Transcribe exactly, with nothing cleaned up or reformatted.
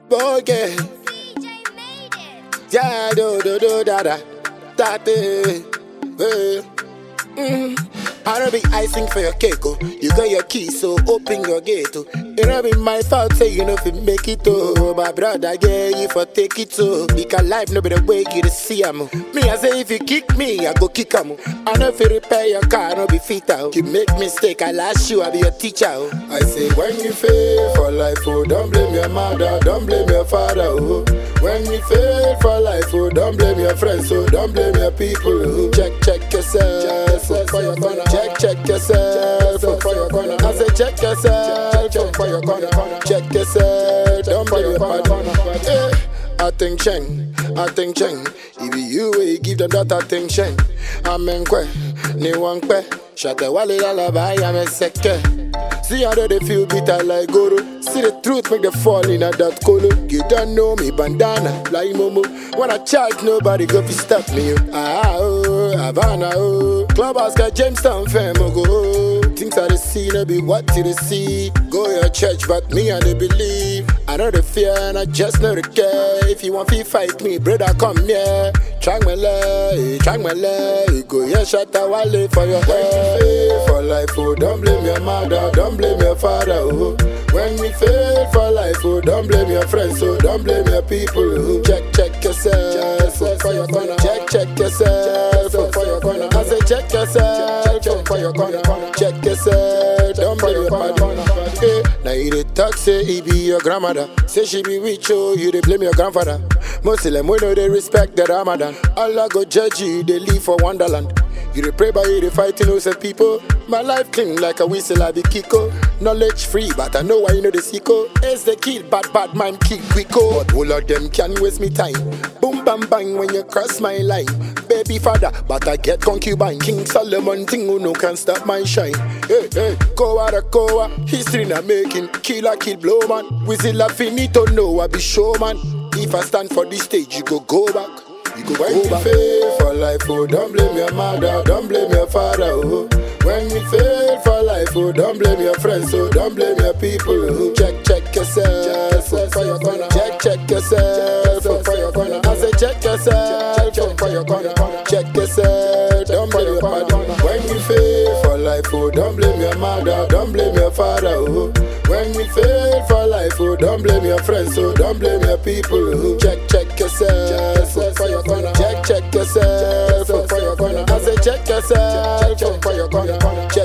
Boge. Yeah, do do do da da da da. Hey. Mm. I don't be icing for your cake, oh. You got your key, so open your gate, oh. It don't be my fault, say you know if you make it, oh. My brother, yeah, you for take it, oh. Because life no be the way you to see am. Me, I say if you kick me, I go kick am. I know if you repair your car, no be fit out. You make mistake, I lash you, I be your teacher, oh. I say when you fail for life, oh, don't blame your mother, don't blame your father, oh. When you fail for life, oh, don't blame your friends, oh, don't blame your people, oh. Check, check yourself, check yourself for your corner. Check, check yourself for your corner. I say check yourself for your corner. Check yourself, don't blame your partner. Hey, I think Cheng, I think Cheng. If you will give them that attention, Amen kwe, ni one kwe. Shata wale lullaby, I'm a second. See how they feel bitter like Goro. See the truth make them fall in a that colo. You don't know me, bandana, like Momo. When I charge, nobody go fi stop me. Ah oh, Havana oh. Clubhouse got Jamestown fam go. Things I see, no be what you see. Go your church, but me and they believe. I know the fear and I just know the care. If you want to fight me, brother, come here. Try my leg, try my leg. Go here, shut a wale for your head. For life, oh, don't blame your mother, don't blame your father, oh. When we fail for life, oh, don't blame your friends, oh, don't blame your people, oh. Check, check yourself, check for your corner. Check, check yourself, for your corner. I say check yourself, check for your corner. Check yourself, don't blame your partner. Hey, now you dey talk say he be your grandmother. Say she be rich, oh, you dey blame your grandfather. Muslim, we know they respect the Ramadan. Allah go judge you, they live for Wonderland. You dey pray by you, dey fight innocent people. My life clean like a whistle, I be Kiko. Knowledge free, but I know why you know the sicko. As they kill, bad bad man kill quicko. But all of them can waste me time. Boom bam bang when you cross my line. Baby father, but I get concubine. King Solomon thing who no can stop my shine. Hey hey, Koa da Koa, history na making. Killer kill blow man. Whistle a finito, no I be showman. If I stand for this stage, you go go back. You go when go back. Fail for life, oh, don't blame your mother, don't blame your father, oh. When we fail for life, oh, don't blame your friends, oh, don't blame your people, oh. Check, check yourself, check for your corner. Check, check yourself, for your corner. I say check yourself, check for your corner. Check yourself, don't blame your partner. When we fail for life, oh, don't blame your mother, don't blame your father, oh. When we fail for life, oh, don't blame your friends, oh, don't blame your people, oh. Check, check yourself, for your corner. Check, check yourself, for your corner. I say check yourself, check for your corner.